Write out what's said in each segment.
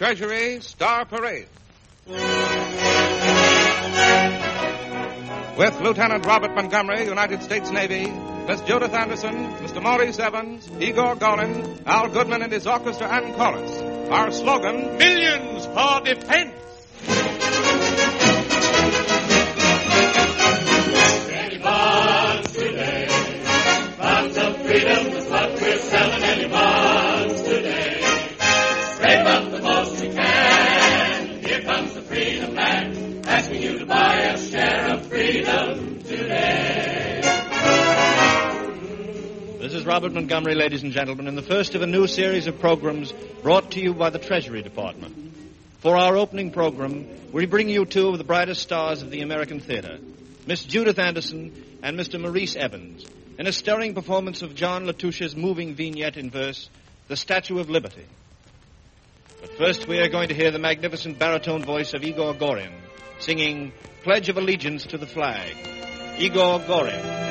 Treasury Star Parade. With Lieutenant Robert Montgomery, United States Navy, Miss Judith Anderson, Mr. Maurice Evans, Igor Gorin, Al Goodman and his orchestra and chorus. Our slogan, Millions for Defense. Any bonds today. Bonds of freedom is what we're selling. Any bonds today. Scrape up the most you can. Here comes the Freedom Man, asking you to buy a share of freedom today. This is Robert Montgomery, ladies and gentlemen, in the first of a new series of programs brought to you by the Treasury Department. For our opening program, we bring you two of the brightest stars of the American theater, Miss Judith Anderson and Mr. Maurice Evans, in a stirring performance of John Latouche's moving vignette in verse, The Statue of Liberty. But first we are going to hear the magnificent baritone voice of Igor Gorin, singing Pledge of Allegiance to the Flag. Igor Gorin.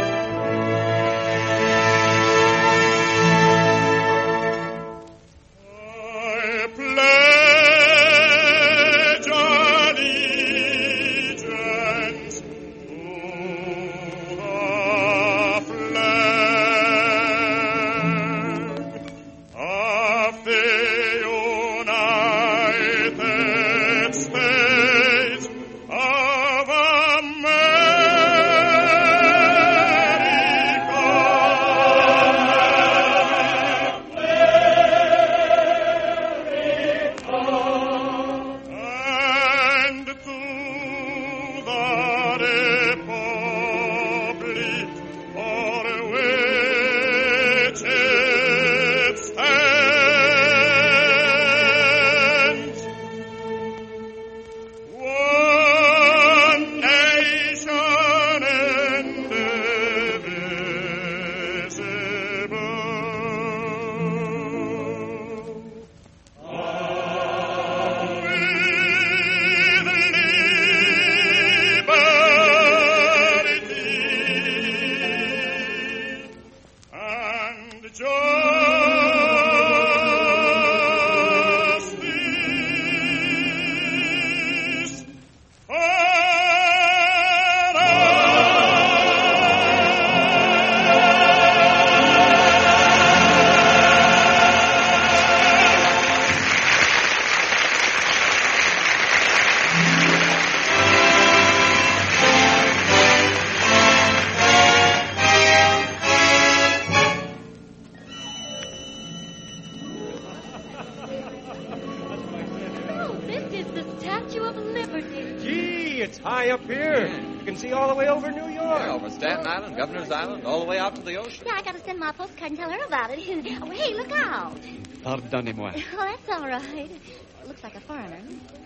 Governor's Island, all the way out to the ocean. Yeah, I got to send my postcard and tell her about it. Oh, hey, look out. Pardonnez-moi. Oh, that's all right. Looks like a foreigner.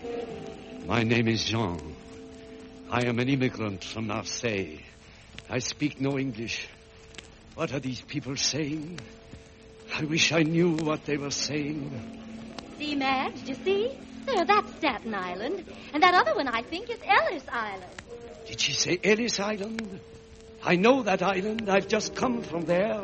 My name is Jean. I am an immigrant from Marseille. I speak no English. What are these people saying? I wish I knew what they were saying. See, Madge, did you see? There, that's Staten Island. And that other one, I think, is Ellis Island. Did she say Ellis Island? I know that island. I've just come from there.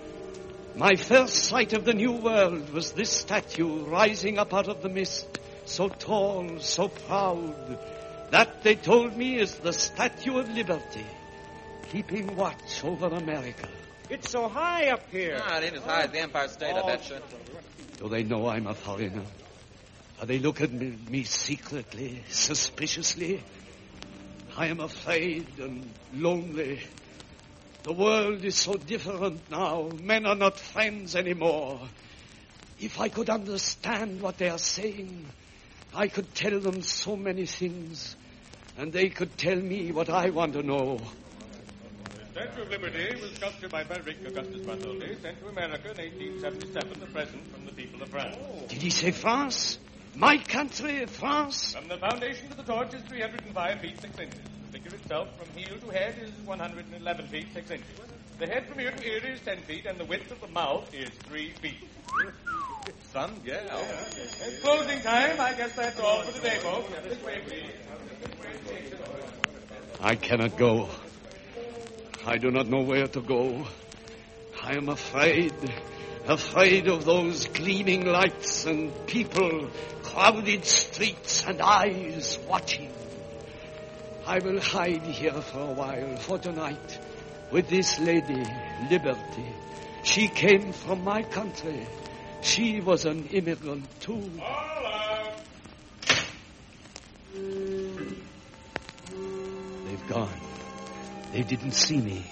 My first sight of the New World was this statue rising up out of the mist, so tall, so proud. That, they told me, is the Statue of Liberty, keeping watch over America. It's so high up here. It ain't as high as the Empire State, I bet you. Do they know I'm a foreigner? Do they look at me secretly, suspiciously? I am afraid and lonely. The world is so different now. Men are not friends anymore. If I could understand what they are saying, I could tell them so many things, and they could tell me what I want to know. The Statue of Liberty was sculptured by Frederick Augustus Bartholdi, sent to America in 1877, a present from the people of France. Did he say France? My country, France? From the foundation to the torch is 305 feet 6 inches. The figure itself, from heel to head, is 111 feet 6 inches. The head from ear to ear is 10 feet, and the width of the mouth is 3 feet. Some gal. It's closing time. I guess that's all for today, folks. This way, please. I cannot go. I do not know where to go. I am afraid. afraid of those gleaming lights and people, crowded streets and eyes watching. I will hide here for a while, for tonight, with this lady, Liberty. She came from my country. She was an immigrant, too. Hola. They've gone. They didn't see me.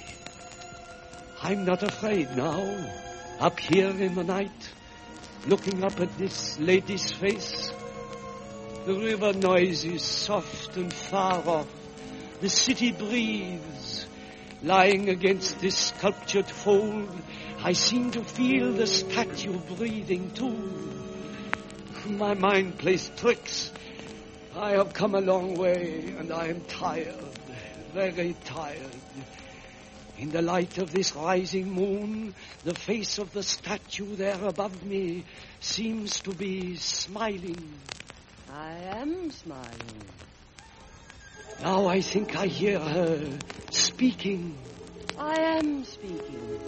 I'm not afraid now. Up here in the night, looking up at this lady's face. The river noise is soft and far off. The city breathes. Lying against this sculptured fold, I seem to feel the statue breathing too. My mind plays tricks. I have come a long way, and I am tired, very tired. In the light of this rising moon, the face of the statue there above me seems to be smiling. I am smiling. Now I think I hear her speaking. I am speaking.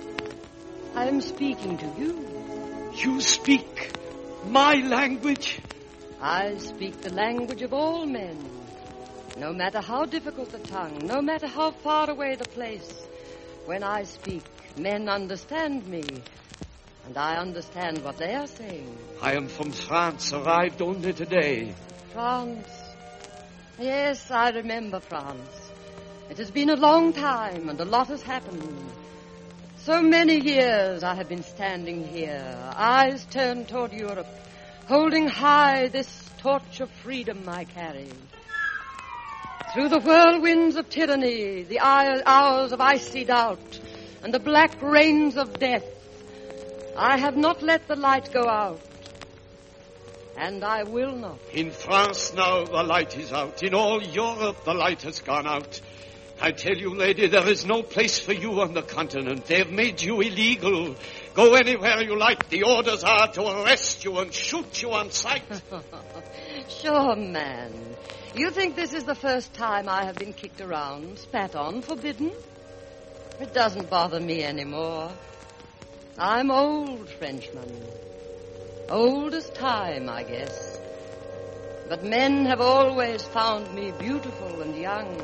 I am speaking to you. You speak my language? I speak the language of all men. No matter how difficult the tongue, no matter how far away the place, when I speak, men understand me, and I understand what they are saying. I am from France, arrived only today. France. Yes, I remember France. It has been a long time, and a lot has happened. So many years I have been standing here, eyes turned toward Europe, holding high this torch of freedom I carry. Through the whirlwinds of tyranny, the hours of icy doubt, and the black rains of death, I have not let the light go out. And I will not. In France now the light is out. In all Europe the light has gone out. I tell you, lady, there is no place for you on the continent. They have made you illegal. Go anywhere you like. The orders are to arrest you and shoot you on sight. Sure, man. You think this is the first time I have been kicked around, spat on, forbidden? It doesn't bother me anymore. I'm old, Frenchman. Old as time, I guess. But men have always found me beautiful and young,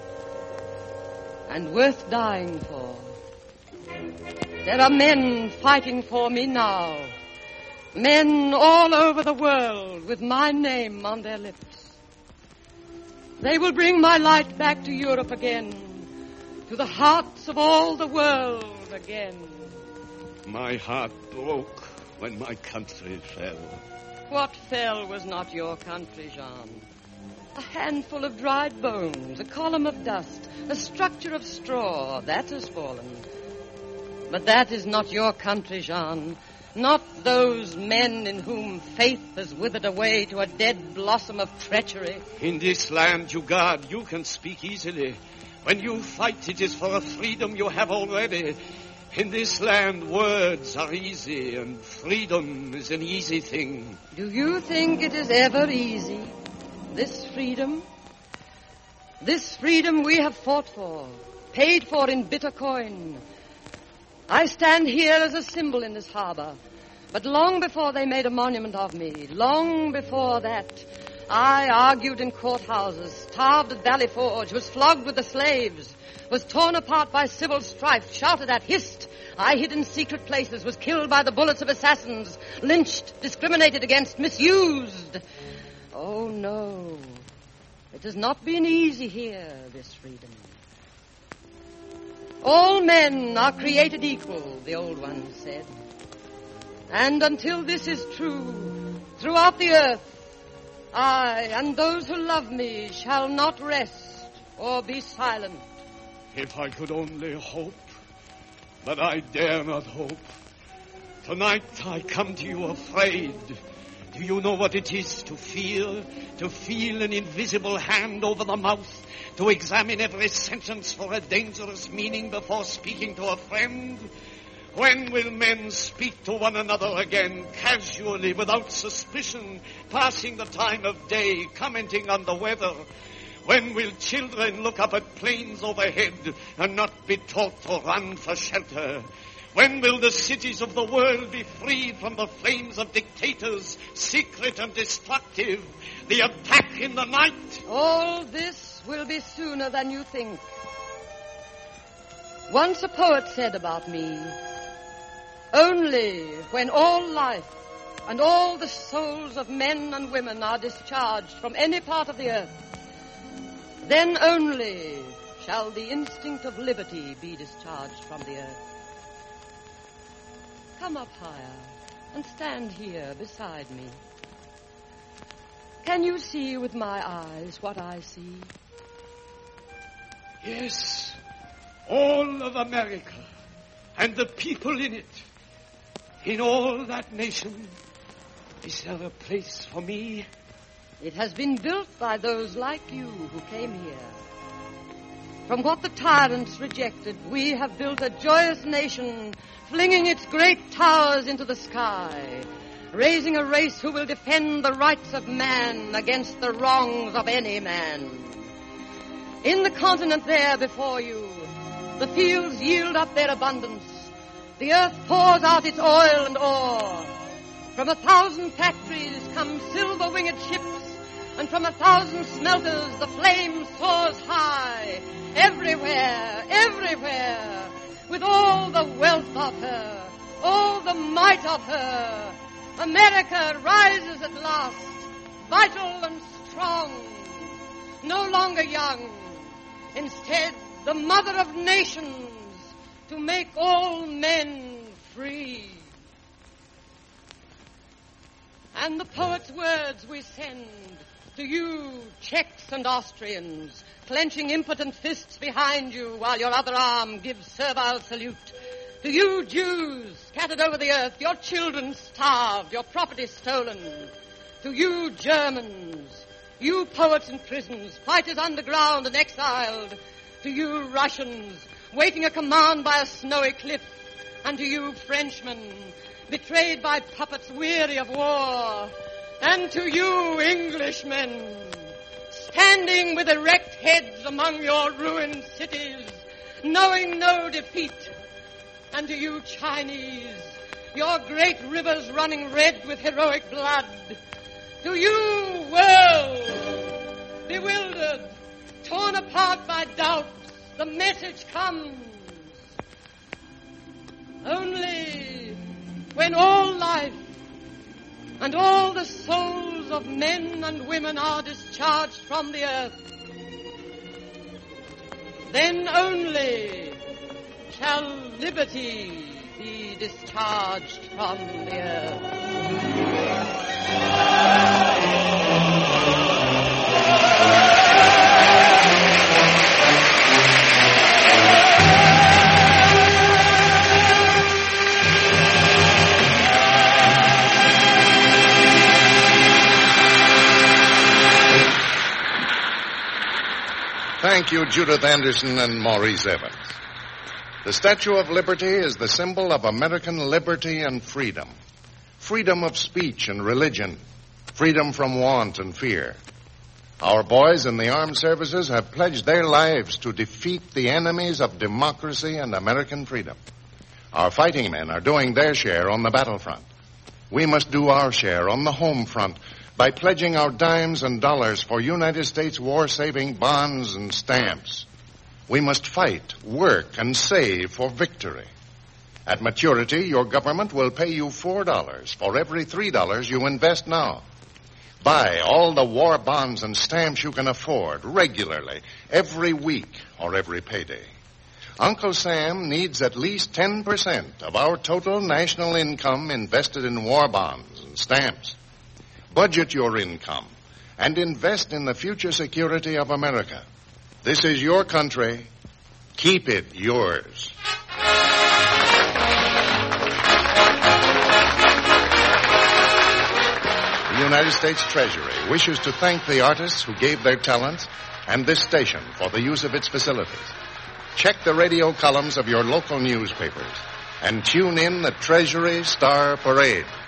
and worth dying for. There are men fighting for me now. Men all over the world with my name on their lips. They will bring my light back to Europe again, to the hearts of all the world again. My heart broke when my country fell. What fell was not your country, Jean. A handful of dried bones, a column of dust, a structure of straw, that has fallen. But that is not your country, Jean. Not those men in whom faith has withered away to a dead blossom of treachery. In this land you guard, you can speak easily. When you fight, it is for a freedom you have already. In this land, words are easy, and freedom is an easy thing. Do you think it is ever easy, this freedom? This freedom we have fought for, paid for in bitter coin. I stand here as a symbol in this harbor, but long before they made a monument of me, long before that, I argued in courthouses, starved at Valley Forge, was flogged with the slaves, was torn apart by civil strife, shouted at, hissed. I hid in secret places, was killed by the bullets of assassins, lynched, discriminated against, misused. Oh, no. It has not been easy here, this freedom. All men are created equal, the old one said. And until this is true, throughout the earth, I and those who love me shall not rest or be silent. If I could only hope, but I dare not hope. Tonight I come to you afraid. Do you know what it is to feel? To feel an invisible hand over the mouth, to examine every sentence for a dangerous meaning before speaking to a friend? When will men speak to one another again, casually, without suspicion, passing the time of day, commenting on the weather? When will children look up at planes overhead and not be taught to run for shelter? When will the cities of the world be freed from the flames of dictators, secret and destructive, the attack in the night? All this will be sooner than you think. Once a poet said about me, only when all life and all the souls of men and women are discharged from any part of the earth, then only shall the instinct of liberty be discharged from the earth. Come up higher and stand here beside me. Can you see with my eyes what I see? Yes, all of America and the people in it. In all that nation, is there a place for me? It has been built by those like you who came here. From what the tyrants rejected, we have built a joyous nation, flinging its great towers into the sky, raising a race who will defend the rights of man against the wrongs of any man. In the continent there before you, the fields yield up their abundance. The earth pours out its oil and ore. From 1,000 factories come silver-winged ships, and from 1,000 smelters the flame soars high. Everywhere, everywhere, with all the wealth of her, all the might of her, America rises at last, vital and strong, no longer young, instead the mother of nations, to make all men free. And the poet's words we send to you, Czechs and Austrians, clenching impotent fists behind you while your other arm gives servile salute. To you, Jews, scattered over the earth, your children starved, your property stolen. To you, Germans, you poets in prisons, fighters underground and exiled. To you, Russians, waiting a command by a snowy cliff. And to you, Frenchmen, betrayed by puppets weary of war. And to you, Englishmen, standing with erect heads among your ruined cities, knowing no defeat. And to you, Chinese, your great rivers running red with heroic blood. To you, world, bewildered, torn apart by doubts, the message comes. Only when all life and all the souls of men and women are discharged from the earth, then only shall liberty be discharged from the earth. Thank you, Judith Anderson and Maurice Evans. The Statue of Liberty is the symbol of American liberty and freedom. Freedom of speech and religion. Freedom from want and fear. Our boys in the armed services have pledged their lives to defeat the enemies of democracy and American freedom. Our fighting men are doing their share on the battlefront. We must do our share on the home front by pledging our dimes and dollars for United States war-saving bonds and stamps. We must fight, work, and save for victory. At maturity, your government will pay you $4 for every $3 you invest now. Buy all the war bonds and stamps you can afford regularly, every week or every payday. Uncle Sam needs at least 10% of our total national income invested in war bonds and stamps. Budget your income and invest in the future security of America. This is your country. Keep it yours. The United States Treasury wishes to thank the artists who gave their talents and this station for the use of its facilities. Check the radio columns of your local newspapers and tune in the Treasury Star Parade.